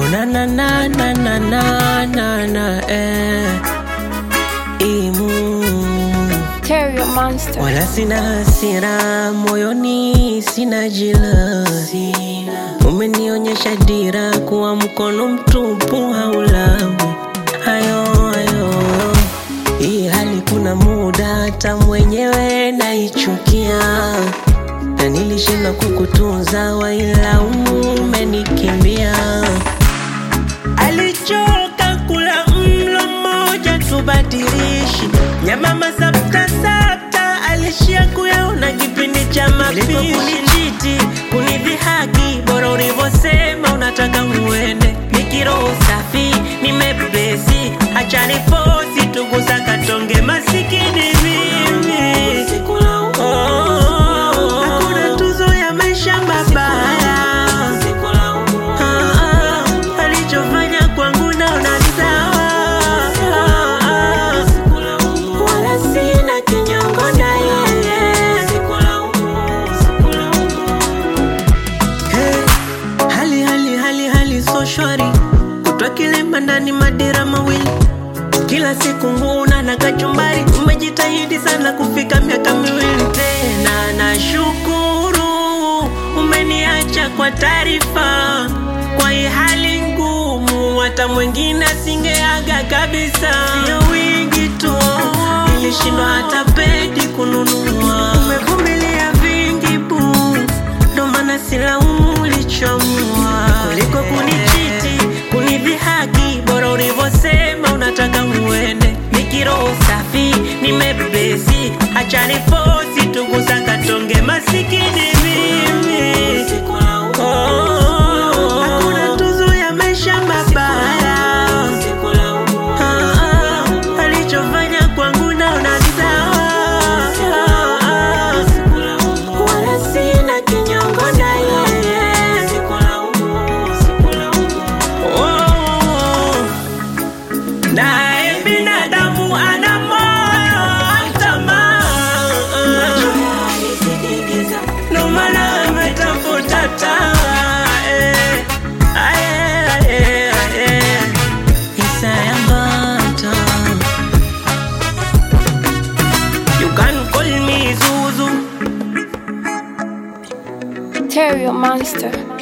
na na na na na na na na Imu Terrio Monster. wala sina hasira, moyoni sina jilasi. Umenionyesha dira, kuwa mkono mtupu haulawi. Hayo hii hali kuna muda hata mwenyewe naichukia, na nilishinda kukutunza waila umenikimbia. Alichoka kula mlo mmoja tubadilishi, nyama masapta alishia kuyaona kipindi cha mapishi. Kunichiti, kunidhihaki, bora ulivosema unataka uende. Nikiroho safi, nimebesi, acha nifosi tugusa katonge masikini mimi. Hakuna tuzo ya maisha mabaya. Alichofanya kwangu naona sawa. Wala sina kinyongo na yeye. Hali so shwari, kutwa Kilema ndani madira mawili. Kila siku nguna na kachumbari, umejitahidi sana kufika miaka miwili. Tena nashukuru umeniacha kwa taarifa, kwa hii hali ngumu hata mwingine asingeaga kabisa. Sio wingi tu, nilishindwa hata pedi kununua. Umevumilia vingi bu, ndo maana silaumu ulichoamua. Kuliko kunichiti, kunidhihaki, bora ulivosema unataka uende. Nikiroho safi, nimebesi, acha nifosi tugusa katonge masikini mimi. Hakuna tuzo ya maisha mabaya. Alichofanya kwangu naona sawa. Wala sina kinyongo na yeye. Nae binadamu ana moyo tamaa, ndo maana ametafuta taa. Isaya Mbata, you can call me Zuzu. Terrio Monster.